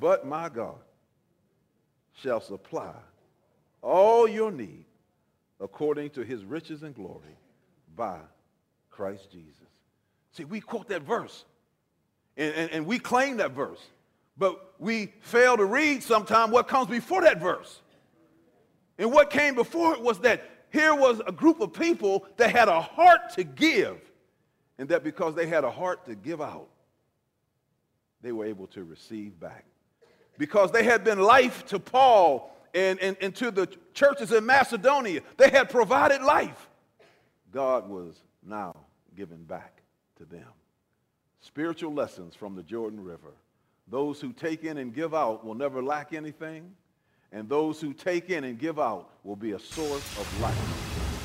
but my God shall supply all your need according to his riches and glory by Christ Jesus. See, we quote that verse, and we claim that verse, but we fail to read sometime what comes before that verse. And what came before it was that here was a group of people that had a heart to give, and that because they had a heart to give out, they were able to receive back. Because they had been life to Paul and to the churches in Macedonia, they had provided life. God was now giving back to them. Spiritual lessons from the Jordan River. Those who take in and give out will never lack anything, and those who take in and give out will be a source of life.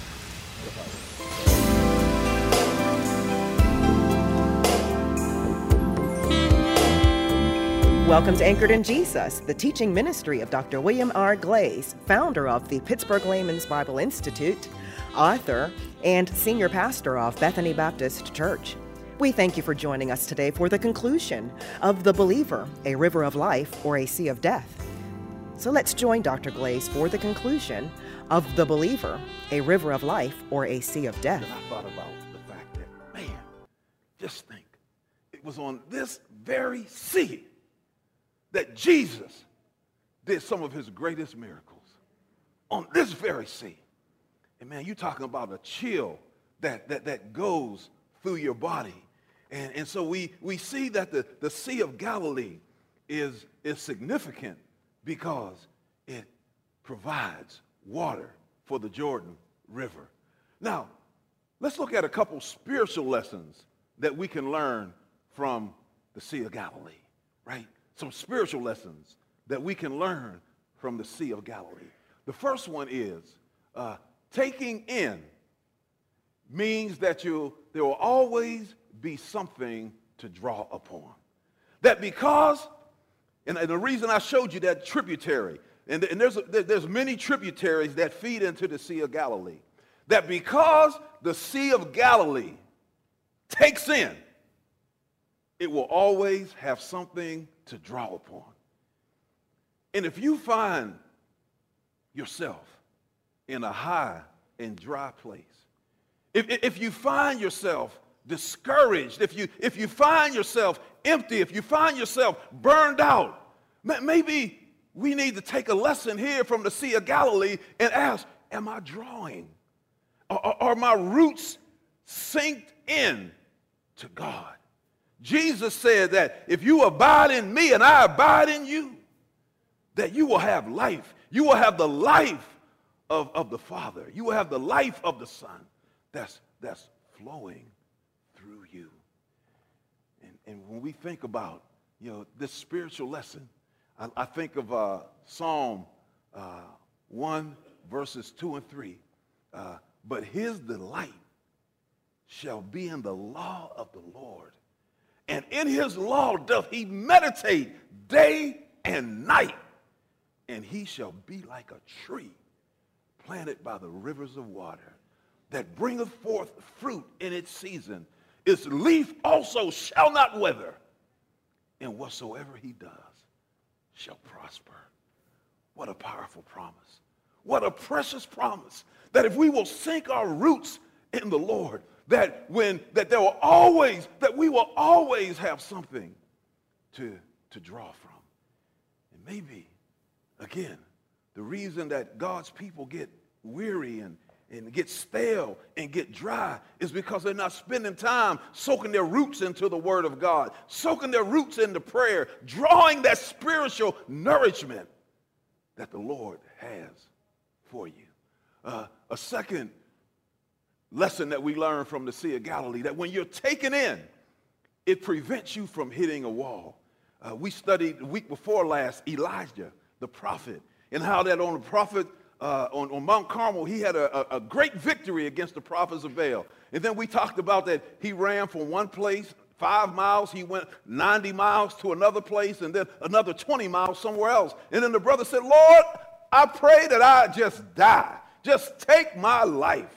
Welcome to Anchored in Jesus, the teaching ministry of Dr. William R. Glaze, founder of the Pittsburgh Layman's Bible Institute, author, and senior pastor of Bethany Baptist Church. We thank you for joining us today for the conclusion of The Believer, a River of Life or a Sea of Death. So let's join Dr. Glaze for the conclusion of The Believer, a River of Life or a Sea of Death. And I thought about the fact that, man, just think, it was on this very sea that Jesus did some of his greatest miracles. On this very sea. And man, you're talking about a chill that goes through your body. And so we see that the Sea of Galilee is significant because it provides water for the Jordan River. Now, let's look at a couple spiritual lessons that we can learn from the Sea of Galilee, right? Some spiritual lessons that we can learn from the Sea of Galilee. The first one is taking in means that there will always be something to draw upon. That because, and the reason I showed you that tributary, and there's many tributaries that feed into the Sea of Galilee, that because the Sea of Galilee takes in, it will always have something to draw upon. And if you find yourself in a high and dry place, if you find yourself discouraged, if you find yourself empty, if you find yourself burned out, maybe we need to take a lesson here from the Sea of Galilee and ask, am I drawing? Are my roots synced in to God? Jesus said that if you abide in me and I abide in you, that you will have life. You will have the life of the Father. You will have the life of the Son that's flowing through you. And when we think about, this spiritual lesson, I think of Psalm 1, verses 2 and 3. But his delight shall be in the law of the Lord. And in his law doth he meditate day and night. And he shall be like a tree planted by the rivers of water, that bringeth forth fruit in its season. Its leaf also shall not wither, and whatsoever he does shall prosper. What a powerful promise. What a precious promise, that if we will sink our roots in the Lord, that we will always have something to draw from. And maybe, again, the reason that God's people get weary and get stale and get dry is because they're not spending time soaking their roots into the Word of God, soaking their roots into prayer, drawing that spiritual nourishment that the Lord has for you. A second lesson that we learn from the Sea of Galilee, that when you're taken in, it prevents you from hitting a wall. We studied the week before last Elijah, the prophet, and how that on the prophet on Mount Carmel, he had a great victory against the prophets of Baal. And then we talked about that he ran from one place 5 miles, he went 90 miles to another place, and then another 20 miles somewhere else. And then the brother said, Lord, I pray that I just die. Just take my life.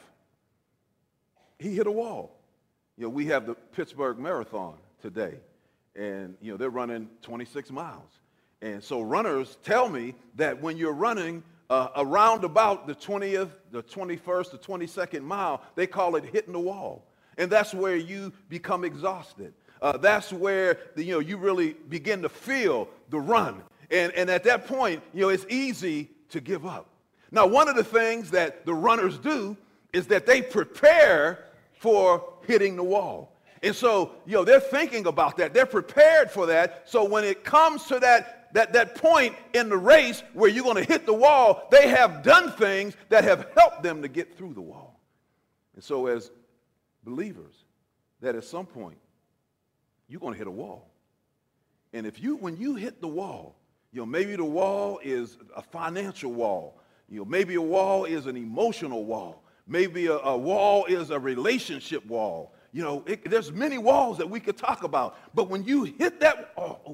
He hit a wall. We have the Pittsburgh Marathon today, and they're running 26 miles. And so runners tell me that when you're running around about the 20th, the 21st, the 22nd mile, they call it hitting the wall. And that's where you become exhausted. That's where you really begin to feel the run. And at that point, it's easy to give up. Now, one of the things that the runners do is that they prepare for hitting the wall. And so, they're thinking about that. They're prepared for that. So when it comes to that point in the race where you're going to hit the wall, they have done things that have helped them to get through the wall. And so as believers, that at some point, you're going to hit a wall. And when you hit the wall, maybe the wall is a financial wall. Maybe a wall is an emotional wall. Maybe a wall is a relationship wall. There's many walls that we could talk about. But when you hit that,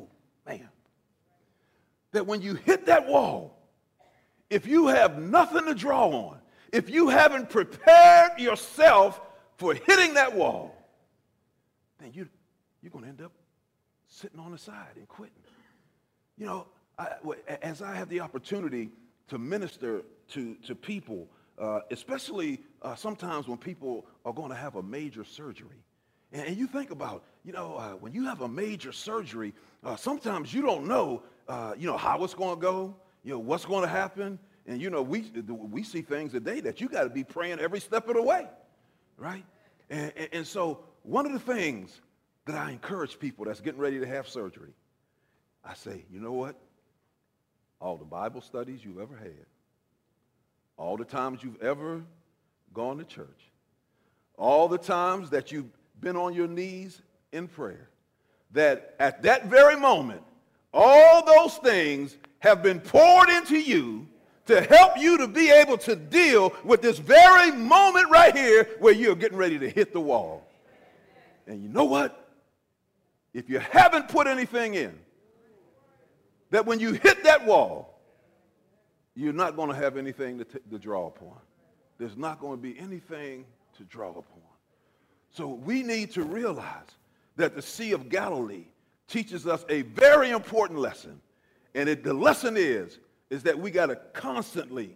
that when you hit that wall, if you have nothing to draw on, if you haven't prepared yourself for hitting that wall, then you're going to end up sitting on the side and quitting. As I have the opportunity to minister to people, especially sometimes when people are going to have a major surgery. And you think about, when you have a major surgery, sometimes you don't know, how it's going to go, what's going to happen. And, we see things today that you got to be praying every step of the way, right? And so one of the things that I encourage people that's getting ready to have surgery, I say, you know what? All the Bible studies you've ever had, all the times you've ever gone to church, all the times that you've been on your knees in prayer, that at that very moment, all those things have been poured into you to help you to be able to deal with this very moment right here where you're getting ready to hit the wall. And you know what? If you haven't put anything in, that when you hit that wall, you're not going to have anything to draw upon. There's not going to be anything to draw upon. So we need to realize that the Sea of Galilee teaches us a very important lesson. And the lesson is that we got to constantly,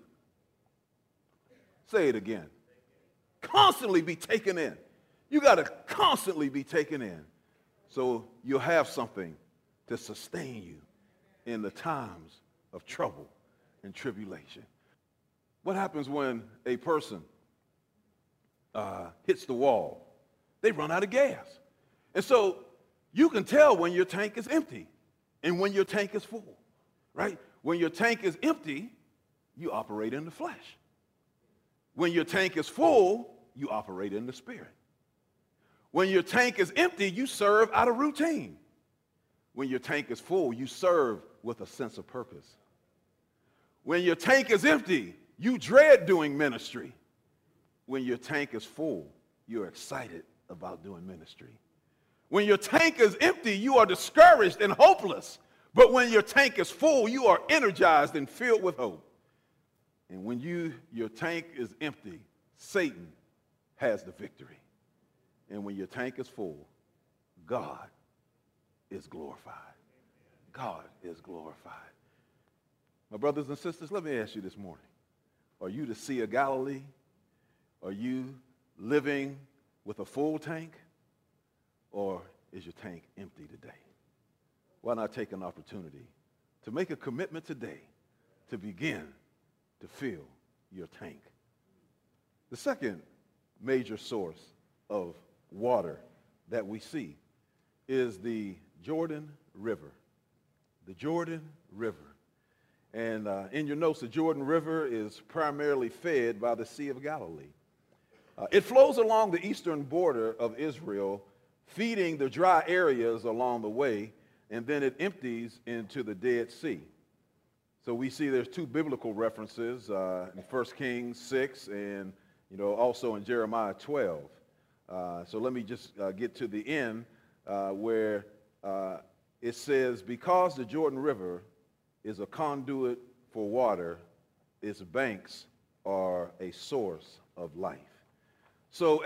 say it again, constantly be taken in. You got to constantly be taken in so you'll have something to sustain you in the times of trouble and tribulation. What happens when a person hits the wall? They run out of gas. And so you can tell when your tank is empty and when your tank is full, right? When your tank is empty, you operate in the flesh. When your tank is full, you operate in the spirit. When your tank is empty, you serve out of routine. When your tank is full, you serve with a sense of purpose. When your tank is empty, you dread doing ministry. When your tank is full, you're excited about doing ministry. When your tank is empty, you are discouraged and hopeless. But when your tank is full, you are energized and filled with hope. And when your tank is empty, Satan has the victory. And when your tank is full, God is glorified. God is glorified. My brothers and sisters, let me ask you this morning. Are you the Sea of Galilee? Are you living with a full tank? Or is your tank empty today? Why not take an opportunity to make a commitment today to begin to fill your tank? The second major source of water that we see is the Jordan River. The Jordan River. And in your notes, the Jordan River is primarily fed by the Sea of Galilee. It flows along the eastern border of Israel, feeding the dry areas along the way, and then it empties into the Dead Sea. So we see there's two biblical references in 1 Kings 6 and also in Jeremiah 12. So let me just get to the end where it says, because the Jordan River is a conduit for water, its banks are a source of life. So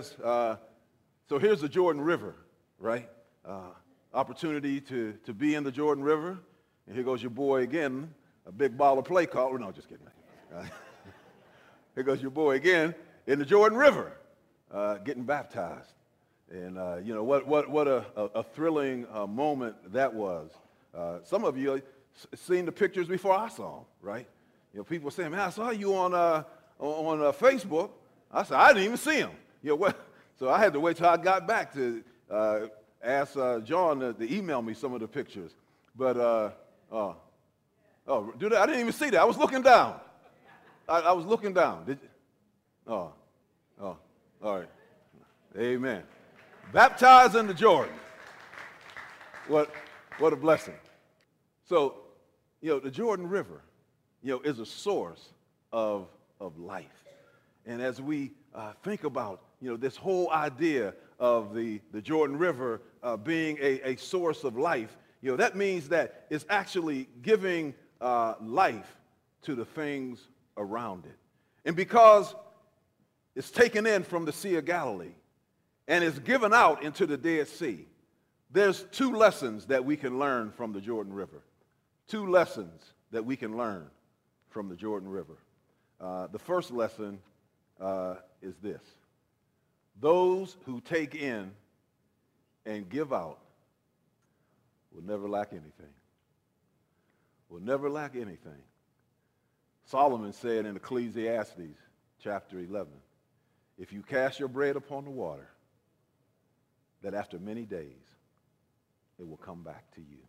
so here's the Jordan River, right? Opportunity to be in the Jordan River. And here goes your boy again, a big ball of play call. No, just kidding. Here goes your boy again in the Jordan River, getting baptized. And, what a thrilling moment that was. Some of you seen the pictures before I saw them, right? You know, people saying, man, I saw you on Facebook. I said, I didn't even see them. So I had to wait till I got back to ask John to email me some of the pictures. But, I didn't even see that. I was looking down. I was looking down. All right. Amen. Baptized in the Jordan. What a blessing. So, the Jordan River, is a source of life. And as we think about, this whole idea of the Jordan River being a source of life, that means that it's actually giving life to the things around it. And because it's taken in from the Sea of Galilee and it's given out into the Dead Sea, there's two lessons that we can learn from the Jordan River. Two lessons that we can learn from the Jordan River. The first lesson is this. Those who take in and give out will never lack anything. Will never lack anything. Solomon said in Ecclesiastes chapter 11, if you cast your bread upon the water, that after many days it will come back to you.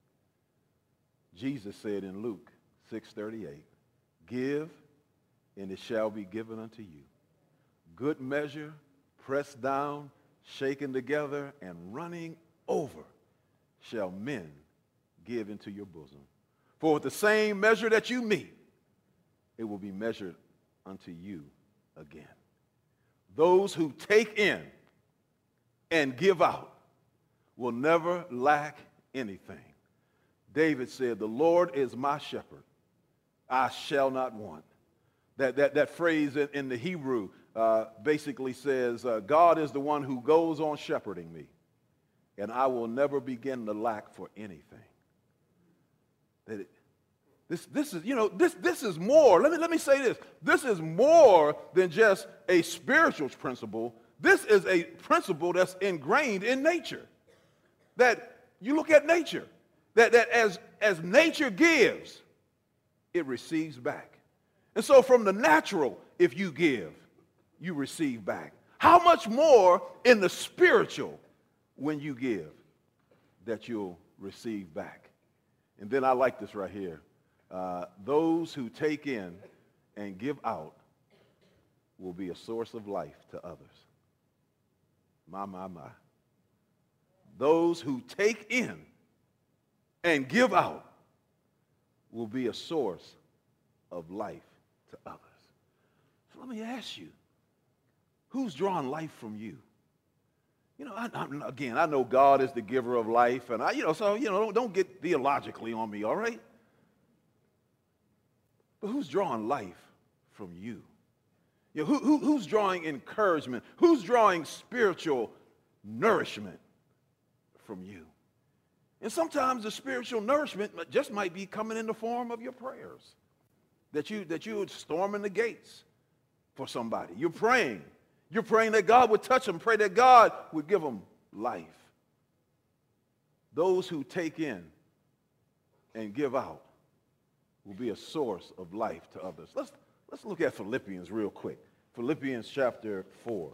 Jesus said in Luke 6:38, give and it shall be given unto you. Good measure, pressed down, shaken together, and running over shall men give into your bosom. For with the same measure that you meet, it will be measured unto you again. Those who take in and give out will never lack anything. David said, the Lord is my shepherd, I shall not want. That phrase in the Hebrew basically says, God is the one who goes on shepherding me, and I will never begin to lack for anything. This is more. Let me say this. This is more than just a spiritual principle. This is a principle that's ingrained in nature. That you look at nature, that as nature gives, it receives back. And so from the natural, if you give, you receive back. How much more in the spiritual when you give that you'll receive back? And then I like this right here. Those who take in and give out will be a source of life to others. My. Those who take in and give out will be a source of life to others. So let me ask you, who's drawing life from you? I know God is the giver of life, and don't get theologically on me, all right? But who's drawing life from you? Who's drawing encouragement? Who's drawing spiritual nourishment from you? And sometimes the spiritual nourishment just might be coming in the form of your prayers. That you would storm in the gates for somebody. You're praying. You're praying that God would touch them. Pray that God would give them life. Those who take in and give out will be a source of life to others. Let's look at Philippians real quick. Philippians chapter 4.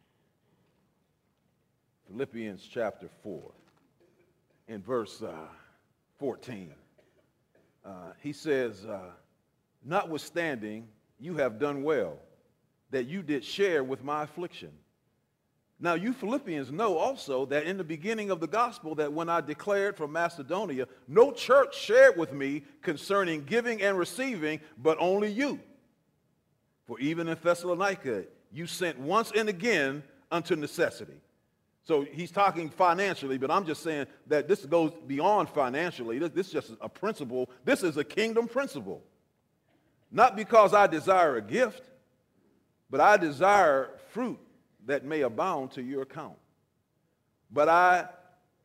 Philippians chapter 4. In verse 14. He says, notwithstanding, you have done well, that you did share with my affliction. Now you Philippians know also that in the beginning of the gospel, that when I declared from Macedonia, no church shared with me concerning giving and receiving, but only you. For even in Thessalonica, you sent once and again unto necessity. So he's talking financially, but I'm just saying that this goes beyond financially. This is just a principle. This is a kingdom principle. Not because I desire a gift, but I desire fruit that may abound to your account. But I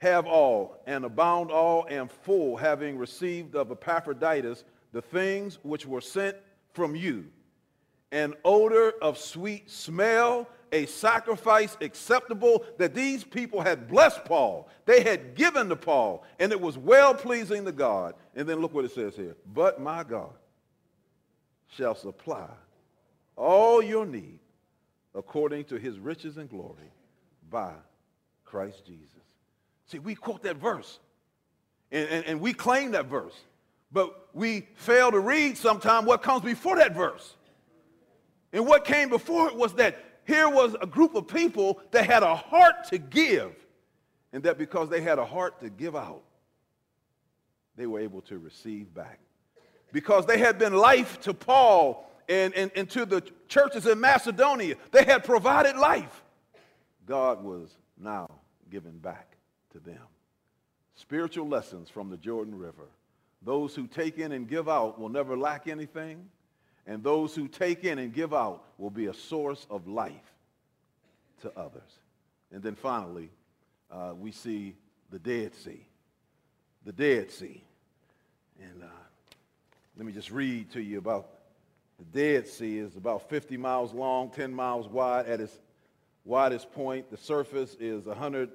have all, and abound all, and full, having received of Epaphroditus the things which were sent from you, an odor of sweet smell, a sacrifice acceptable, that these people had blessed Paul. They had given to Paul, and it was well-pleasing to God. And then look what it says here. But my God shall supply all your need according to his riches and glory by Christ Jesus. See, we quote that verse, and we claim that verse, but we fail to read sometime what comes before that verse. And what came before it was that here was a group of people that had a heart to give, and that because they had a heart to give out, they were able to receive back. Because they had been life to Paul and to the churches in Macedonia. They had provided life. God was now giving back to them. Spiritual lessons from the Jordan River. Those who take in and give out will never lack anything. And those who take in and give out will be a source of life to others. And then finally, we see the Dead Sea. The Dead Sea. And let me just read to you about the Dead Sea. Is about 50 miles long, 10 miles wide. At its widest point, the surface is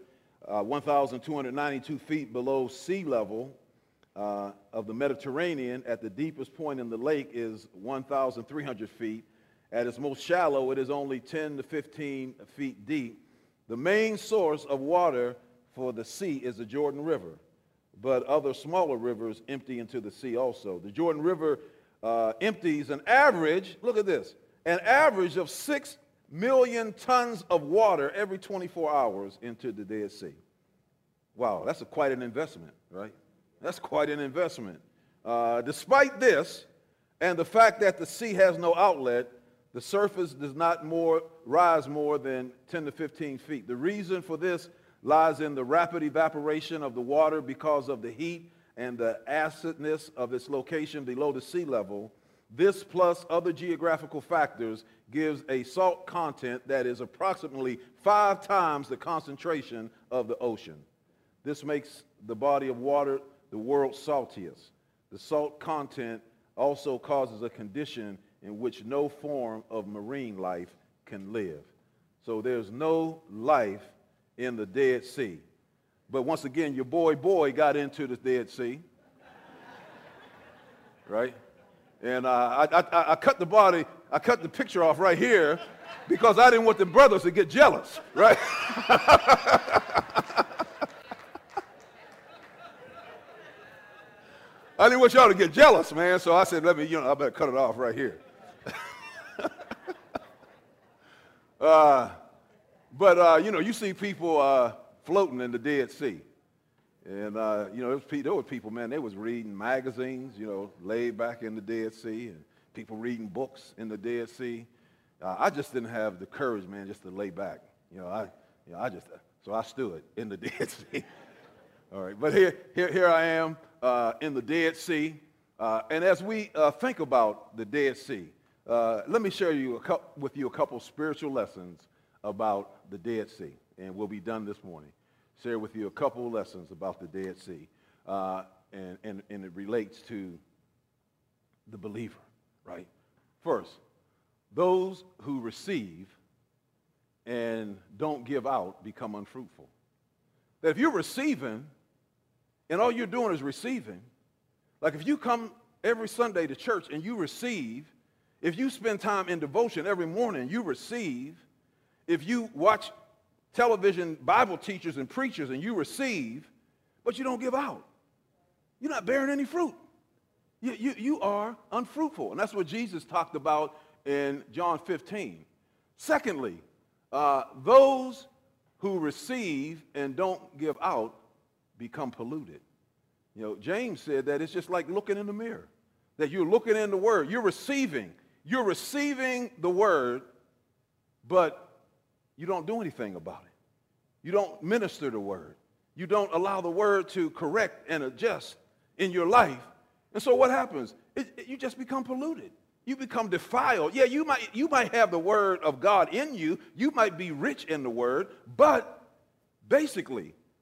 1,292 feet below sea level of the Mediterranean. At the deepest point in the lake is 1,300 feet. At its most shallow, it is only 10 to 15 feet deep. The main source of water for the sea is the Jordan River, but other smaller rivers empty into the sea also. The Jordan River empties an average, look at this, an average of 6 million tons of water every 24 hours into the Dead Sea. Wow, that's quite an investment, right? That's quite an investment. Despite this, and the fact that the sea has no outlet, the surface does not rise more than 10 to 15 feet. The reason for this lies in the rapid evaporation of the water because of the heat and the acidness of its location below the sea level. This plus other geographical factors gives a salt content that is approximately 5 times the concentration of the ocean. This makes the body of water the world's saltiest. The salt content also causes a condition in which no form of marine life can live. So there's no life in the Dead Sea. But once again, your boy got into the Dead Sea, right? And I cut the picture off right here because I didn't want the brothers to get jealous, right? I didn't want y'all to get jealous, man. So I said, I better cut it off right here. But you see people floating in the Dead Sea. And, there were people, man, they was reading magazines, laid back in the Dead Sea, and people reading books in the Dead Sea. I just didn't have the courage, man, just to lay back. So I stood in the Dead Sea. All right, but here I am in the Dead Sea. And as we think about the Dead Sea, let me share with you a couple spiritual lessons about the Dead Sea, and we'll be done this morning. Share with you a couple of lessons about the Dead Sea, and it relates to the believer, right? First, those who receive and don't give out become unfruitful. That if you're receiving and all you're doing is receiving, like if you come every Sunday to church and you receive, if you spend time in devotion every morning, you receive, if you watch television Bible teachers and preachers and you receive, but you don't give out, you're not bearing any fruit. You are unfruitful. And that's what Jesus talked about in John 15. Secondly, those who receive and don't give out become polluted. James said that it's just like looking in the mirror, that you're looking in the Word. You're receiving the Word, but you don't do anything about it. You don't minister the Word. You don't allow the Word to correct and adjust in your life. And so what happens? You just become polluted. You become defiled. Yeah, you might have the Word of God in you. You might be rich in the Word, but basically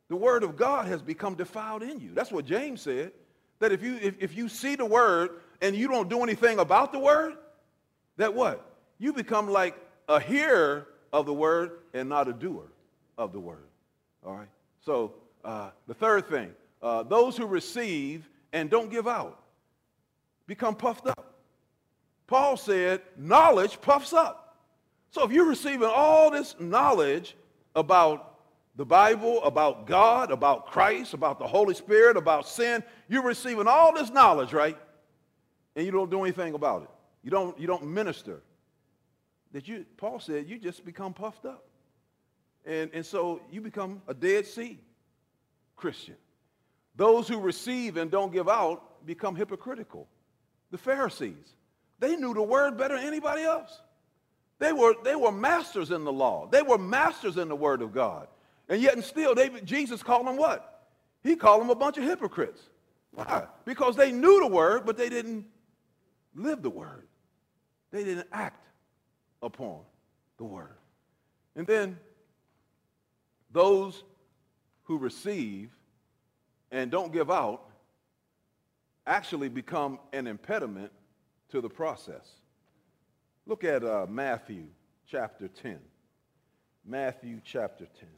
The word of God has become defiled in you. That's what James said, that if you see the word and you don't do anything about the word, that what? You become like a hearer of the word and not a doer of the word. All right? So the third thing, those who receive and don't give out become puffed up. Paul said, knowledge puffs up. So if you're receiving all this knowledge about the Bible, about God, about Christ, about the Holy Spirit, about sin, you're receiving all this knowledge, right? And you don't do anything about it. You don't minister. Paul said, you just become puffed up. And so you become a Dead Sea Christian. Those who receive and don't give out become hypocritical. The Pharisees, they knew the word better than anybody else. They were masters in the law. They were masters in the word of God. And yet and still, Jesus called them what? He called them a bunch of hypocrites. Why? Because they knew the word, but they didn't live the word. They didn't act upon the word. And then those who receive and don't give out actually become an impediment to the process. Look at Matthew chapter 10. Matthew chapter 10.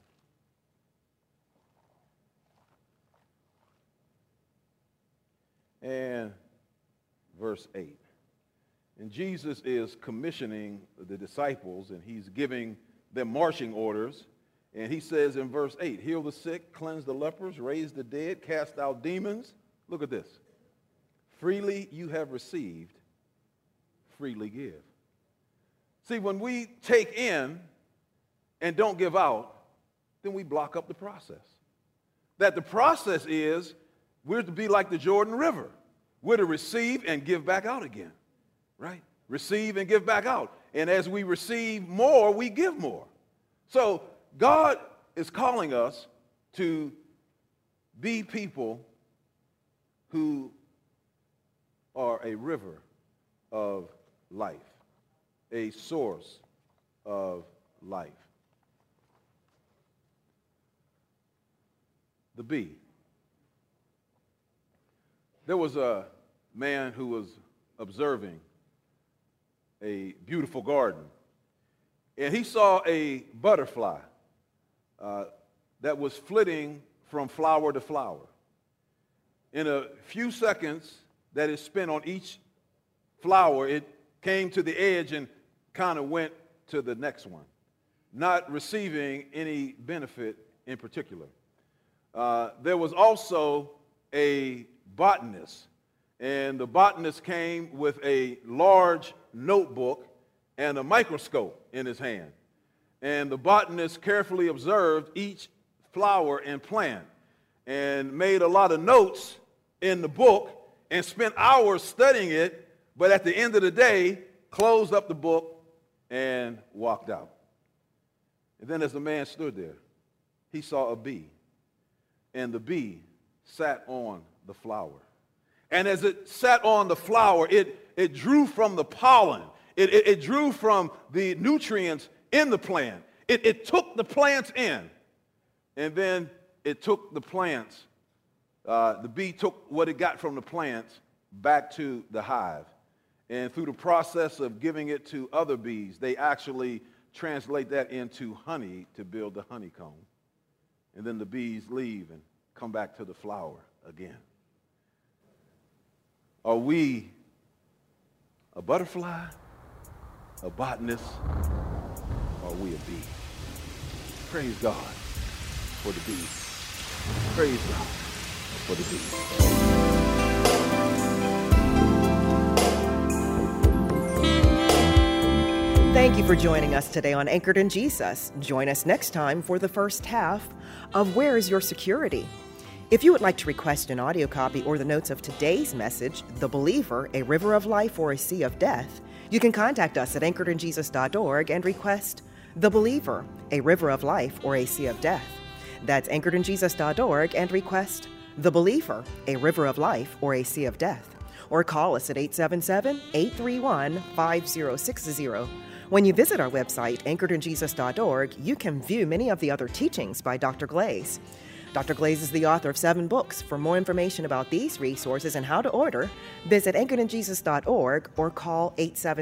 And verse 8. And Jesus is commissioning the disciples, and he's giving them marching orders. And he says in verse 8, heal the sick, cleanse the lepers, raise the dead, cast out demons. Look at this. Freely you have received, freely give. See, when we take in and don't give out, then we block up the process. That the process is we're to be like the Jordan River. We're to receive and give back out again, right? Receive and give back out. And as we receive more, we give more. So God is calling us to be people who are a river of life, a source of life. The bee. There was a man who was observing a beautiful garden, and he saw a butterfly that was flitting from flower to flower. In a few seconds that it spent on each flower, it came to the edge and kind of went to the next one, not receiving any benefit in particular. There was also a botanist, and the botanist came with a large notebook and a microscope in his hand. And the botanist carefully observed each flower and plant and made a lot of notes in the book and spent hours studying it, but at the end of the day, closed up the book and walked out. And then as the man stood there, he saw a bee, and the bee sat on the flower. And as it sat on the flower, it drew from the pollen. It drew from the nutrients in the plant. It took the plants in, and then it took the plants. The bee took what it got from the plants back to the hive. And through the process of giving it to other bees, they actually translate that into honey to build the honeycomb. And then the bees leave and come back to the flower again. Are we a butterfly, a botanist, or are we a bee? Praise God for the bee. Praise God for the bee. Thank you for joining us today on Anchored in Jesus. Join us next time for the first half of Where is Your Security? If you would like to request an audio copy or the notes of today's message, The Believer, A River of Life or a Sea of Death, you can contact us at anchoredinjesus.org and request The Believer, A River of Life or a Sea of Death. That's anchoredinjesus.org and request The Believer, A River of Life or a Sea of Death. Or call us at 877-831-5060. When you visit our website, anchoredinjesus.org, you can view many of the other teachings by Dr. Glaze. Dr. Glaze is the author of 7 books. For more information about these resources and how to order, visit anchoredinjesus.org or call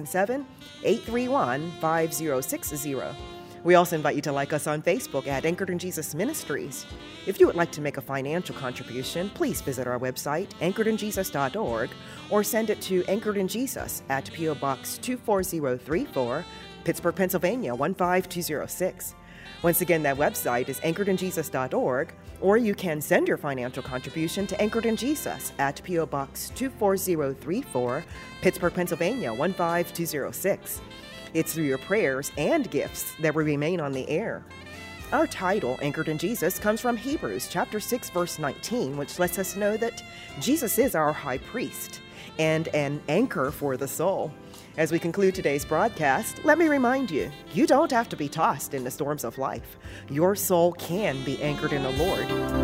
877-831-5060. We also invite you to like us on Facebook at Anchored in Jesus Ministries. If you would like to make a financial contribution, please visit our website, anchoredinjesus.org, or send it to Anchored in Jesus at P.O. Box 24034, Pittsburgh, Pennsylvania 15206. Once again, that website is anchoredinjesus.org, or you can send your financial contribution to Anchored in Jesus at P.O. Box 24034, Pittsburgh, Pennsylvania 15206. It's through your prayers and gifts that we remain on the air. Our title, Anchored in Jesus, comes from Hebrews chapter 6, verse 19, which lets us know that Jesus is our high priest and an anchor for the soul. As we conclude today's broadcast, let me remind you, you don't have to be tossed in the storms of life. Your soul can be anchored in the Lord.